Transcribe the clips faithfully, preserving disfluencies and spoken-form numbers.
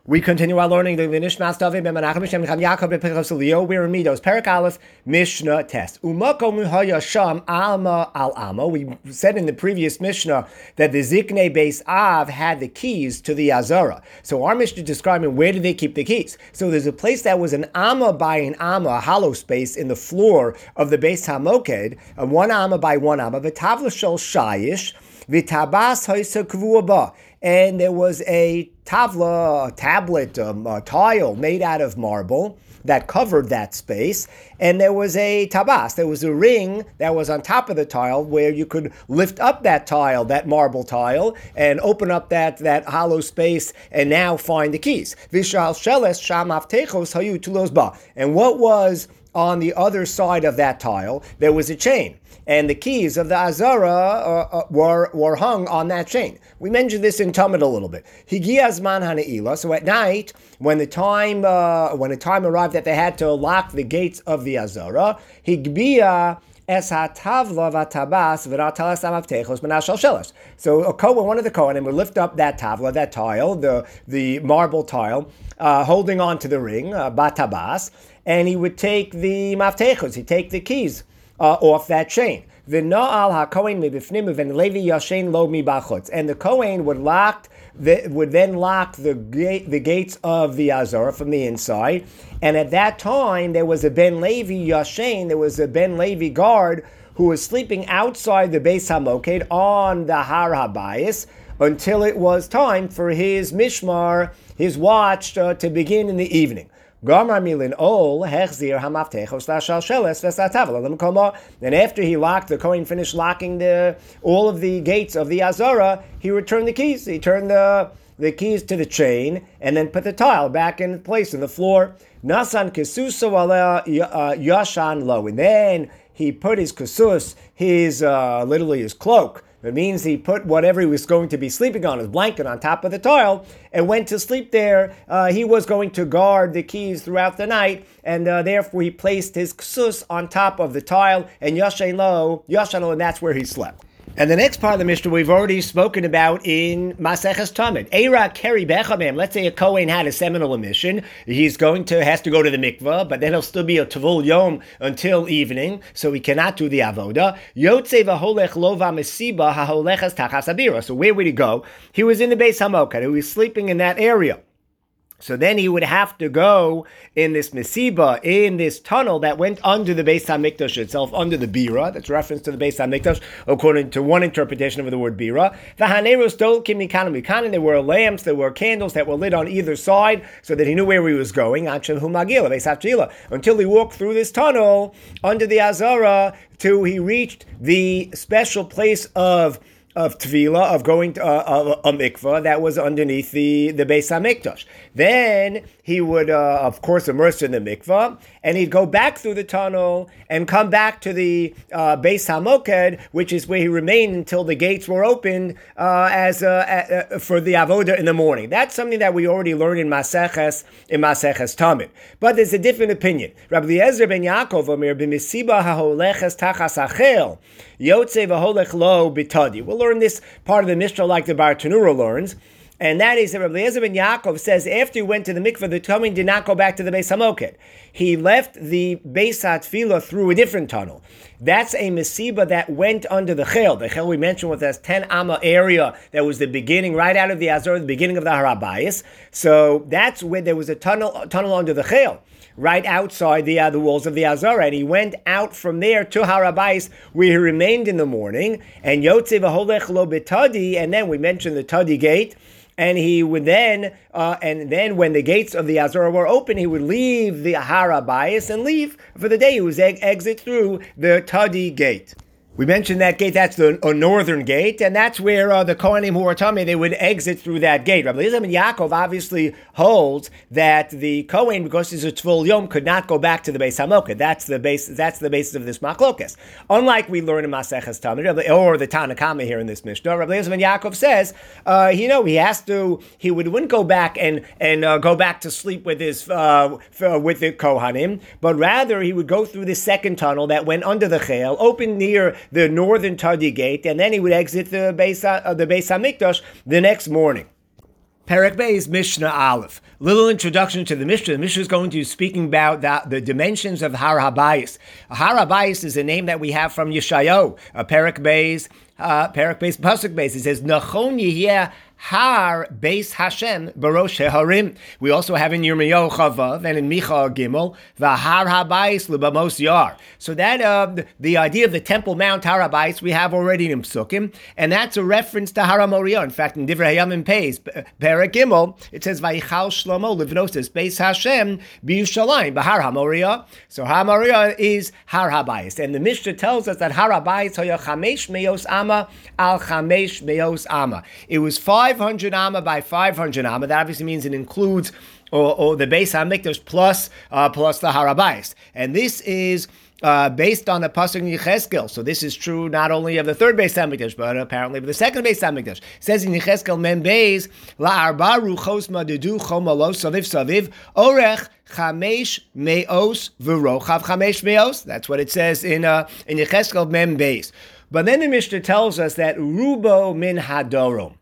We continue our learning the Nishmas David ben Menachem Shem Cham Yaakov Bepechos Leo. We're in Midos Perak Aleph Mishnah Test. Umakom Haya Sham Alma Al Alma. We said in the previous Mishnah that the Ziknei Beis Av had the keys to the Azara. So our Mishnah is describing where did they keep the keys. So there's a place that was an Amma by an Amma, a hollow space in the floor of the Beis Hamoked, a one Amma by one Amma. V'tavla shel shayish v'tabas ha'isa kavua ba. And there was a tavla, a tablet, um, a tile made out of marble that covered that space. And there was a tabas, there was a ring that was on top of the tile where you could lift up that tile, that marble tile, and open up that, that hollow space and now find the keys. Vishal sheles sham aftechos hayu tulos ba. And what was on the other side of that tile? There was a chain. And the keys of the Azara uh, uh, were, were hung on that chain. We mentioned this in Talmud a little bit. Higiazman Hana'ila. So at night, when the time uh, when the time arrived that they had to lock the gates of the Azara, Higbia es hatavla vatabas v'ratalas amaftechos menashal shelas. So a Kohen, one of the Kohanim, would lift up that tavla, that tile, the the marble tile, uh, holding on to the ring, uh, batabas, and he would take the maftechos, he'd take the keys Uh, off that chain. And the Kohen would lock the, would then lock the gate, the gates of the Azara from the inside. And at that time, there was a Ben Levi Yashen, there was a Ben Levi guard who was sleeping outside the Beis Hamoked on the Har HaBayis until it was time for his mishmar, his watch, uh, to begin in the evening. And after he locked, the Kohen finished locking the all of the gates of the Azara, he returned the keys. He turned the, the keys to the chain and then put the tile back in place in the floor. Nasan kesuso ala yashan lo. And then he put his kesus, his uh, literally his cloak. It means he put whatever he was going to be sleeping on, his blanket, on top of the tile, and went to sleep there. Uh, he was going to guard the keys throughout the night, and uh, therefore he placed his ksus on top of the tile, and yashen lo, yashen lo, and that's where he slept. And the next part of the Mishnah we've already spoken about in Maseches Tamid. Eira keri bechamem. Let's say a Kohen had a seminal emission. He's going to has to go to the mikvah, but then he'll still be a tavul yom until evening, so he cannot do the avoda. Yotze v'holech lova mesiba haholechas tachas abira. So where would he go? He was in the Beis Hamoked. He was sleeping in that area. So then he would have to go in this mesiba, in this tunnel that went under the Beis HaMikdash itself, under the bira. That's reference to the Beis HaMikdash, according to one interpretation of the word bira. V'haneros dol kim mikanim mikanim. There were lamps, there were candles that were lit on either side, so that he knew where he was going. Until he walked through this tunnel under the Azara, till he reached the special place of of Tvila, of going to uh, a, a mikvah that was underneath the, the Beis HaMikdash. Then he would, uh, of course, immerse in the mikvah, and he'd go back through the tunnel and come back to the uh, Beis HaMoked, which is where he remained until the gates were opened uh, as uh, uh, for the avoda in the morning. That's something that we already learned in Maseches in Maseches Tamid. But there's a different opinion. Rabbi Eliezer ben Yaakov Omer b'mesiba haholeches tachas achel yotze v'holech lo bitadi. We'll learn this part of the Mishnah like the Bar Tanura learns. And that is that Rabbi Eliezer ben Yaakov says after he went to the mikveh, the Kohen did not go back to the Beis HaMoked. He left the Beis HaTfilah through a different tunnel. That's a mesiba that went under the chel. The chel we mentioned was that ten amma area that was the beginning, right out of the Azor, the beginning of the Har HaBayis. So that's where there was a tunnel tunnel under the chel, right outside the uh, the walls of the Azara, and he went out from there to Har HaBayis, where he remained in the morning. And Yotze v'holech lo betadi, and then we mentioned the Tadi gate. And he would then, uh, and then when the gates of the Azara were open, he would leave the Har HaBayis and leave for the day. He was ex- exit through the Tadi gate. We mentioned that gate, that's the a northern gate, and that's where uh, the Kohanim who are tummy, they would exit through that gate. Rabbi Eliezer ben Yaakov obviously holds that the Kohen, because he's a Tvul Yom, could not go back to the Beis HaMoked. That's the base. That's the basis of this Machlokes. Unlike we learn in Maseches Tamid, or the Tanna Kama here in this Mishnah, Rabbi Eliezer ben Yaakov says, uh, you know, he has to, he would, wouldn't go back and and uh, go back to sleep with his uh, with the Kohanim, but rather he would go through the second tunnel that went under the Chel, open near the northern Tadi gate, and then he would exit the Beis, uh, the Beis HaMikdash the next morning. Perek Beis, Mishnah Aleph. Little introduction to the Mishnah. The Mishnah is going to be speaking about the, the dimensions of Har HaBayis. Har HaBayis is a name that we have from Yeshayahu. Uh, Perek Beis, uh, Perek Beis, Pasuk Beis. It says, Nachon Yiheh Har Beis Hashem Barosh Harim. We also have in Yirmiyahu Chavav and in Micha Gimel V'Har HaBayis L'Bamos Yar. So that uh, the, the idea of the Temple Mount Har HaBayis we have already in Psukim, and that's a reference to Har HaMoriah. In fact, in Divrei Hayamim Peis Perek Gimel it says Vayichal Shlomo Livnosis Beis Hashem B'Yushalayim B'Har HaMoriah. So Har HaMoriah is Har HaBayis, and the Mishnah tells us that Har HaBayis Hoya Chamesh Meos Ama Al Chamesh Meos Ama. It was five. five hundred amma by five hundred amma. That obviously means it includes or, or the Beis HaMikdash plus uh, plus the Har HaBayis, and this is uh, based on the pasuk in Yechezkel. So this is true not only of the third Beis HaMikdash, but apparently of the second Beis HaMikdash. It says in Yechezkel Mem Beis la'arba ruchos madudu chomalo saviv saviv orech chamesh meos v'rochav chamesh meos. That's what it says in uh, in Yechezkel Mem Beis. But then the Mishnah tells us that rubo min hadorom.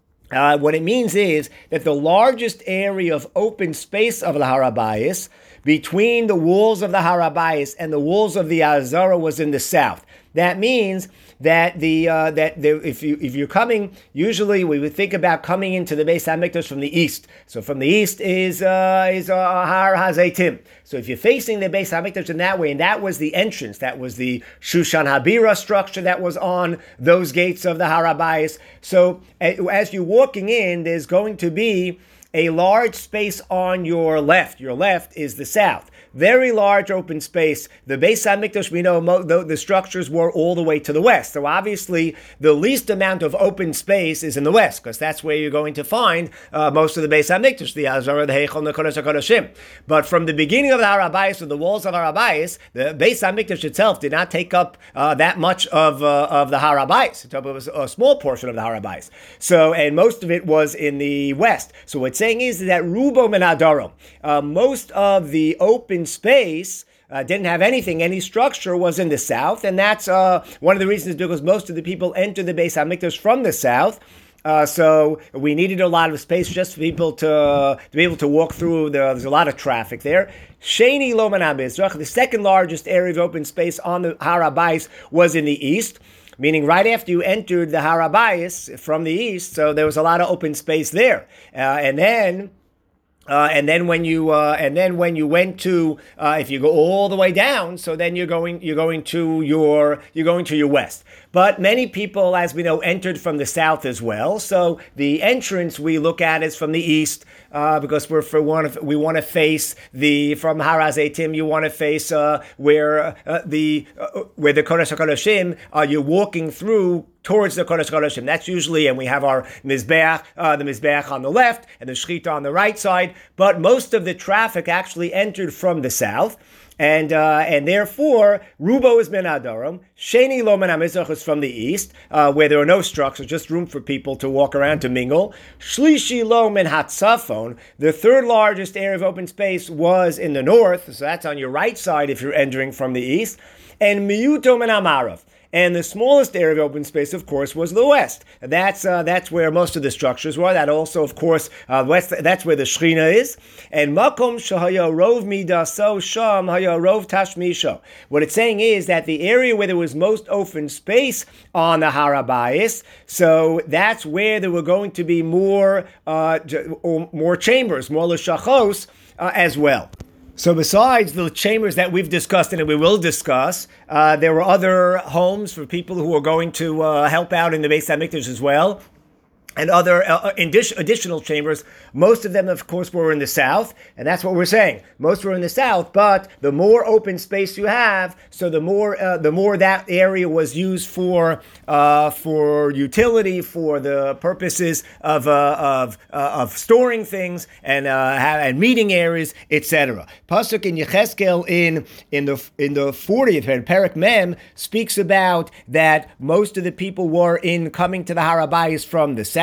Uh, what it means is that the largest area of open space of the Har HaBayis between the walls of the Har HaBayis and the walls of the Azara was in the south. That means that the uh, that the, if you if you're coming, usually we would think about coming into the Beis HaMikdash from the east. So from the east is uh, is uh, Har HaZeitim. So if you're facing the Beis HaMikdash in that way, and that was the entrance, that was the Shushan Habira structure that was on those gates of the Har HaBayis. So as you're walking in, there's going to be a large space on your left. Your left is the south. Very large open space. The Beis HaMikdash, we know mo- the, the structures were all the way to the west. So obviously, the least amount of open space is in the west, because that's where you're going to find uh, most of the Beis HaMikdash, the Azara, the Heichal, the Kodesh HaKodeshim. But from the beginning of the Har HaBayis, or the walls of Har HaBayis, the Beis HaMikdash itself did not take up uh, that much of uh, of the Har HaBayis. It was a small portion of the Har HaBayis. So, and most of it was in the west. So what's saying is that Rubo min Hadarom, uh, most of the open space uh, didn't have anything, any structure was in the south, and that's uh, one of the reasons because most of the people enter the Beis HaMikdash from the south. Uh, so we needed a lot of space just for people to, to be able to walk through. The, there's a lot of traffic there. Sheni lo min HaMizrach, the second largest area of open space on the Har HaBayis was in the east, meaning right after you entered the Har HaBayis from the east, so there was a lot of open space there. Uh, and then Uh, and then when you uh, and then when you went to uh, if you go all the way down, so then you're going you're going to your you're going to your west. But many people, as we know, entered from the south as well. So the entrance we look at is from the east uh, because we're for one of, we want to face the from Har HaZeitim. You want to face uh, where uh, the uh, where the Kodesh HaKodeshim. Uh, you're walking through towards the Kodesh HaKodeshim. That's usually, and we have our Mizbeach, uh, the Mizbeach on the left and the Shechita on the right side, but most of the traffic actually entered from the south, and uh, and therefore, Rubo is min Hadarom, Sheni lo min HaMizrach is from the east, uh, where there are no structures, just room for people to walk around, to mingle. Shlishi lo min Hatzafon, the third largest area of open space was in the north, so that's on your right side if you're entering from the east, and Miyuto min HaMarav. And the smallest area of open space, of course, was the west. That's uh, that's where most of the structures were. That also, of course, uh, west. That's where the Shechina is. And makom shahaya rov midaso sham haya rov tashmisho. What it's saying is that the area where there was most open space on the Har HaBayis, so that's where there were going to be more uh, or more chambers, more leshachos uh, as well. So besides the chambers that we've discussed and that we will discuss, uh, there were other homes for people who are going to uh, help out in the Beis HaMikdash as well, and other uh, additional chambers. Most of them, of course, were in the south, and that's what we're saying. Most were in the south, but the more open space you have, so the more uh, the more that area was used for uh, for utility, for the purposes of uh, of uh, of storing things and uh, and meeting areas, et cetera. Pasuk in Yechezkel in in the in the fortieth Perek Mem speaks about that most of the people were in coming to the Har HaBayis from the south.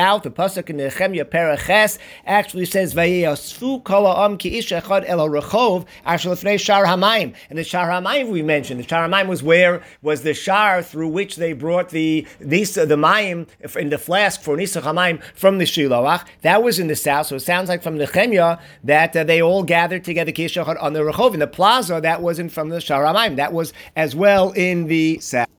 south. The pasuk in Nehemiah Paraches actually says, "Vayasfu kol ha'am ki ish echad el ha'rechov asher lefnei shar hamayim." And the shar hamayim we mentioned. The shar hamayim was where was the shar through which they brought the nisa, the mayim in the flask for nisa hamayim from the shiloach. That was in the south. So it sounds like from Nehemiah that uh, they all gathered together ki ish echad on the rechov in the plaza. That wasn't from the shar hamayim. That was as well in the south.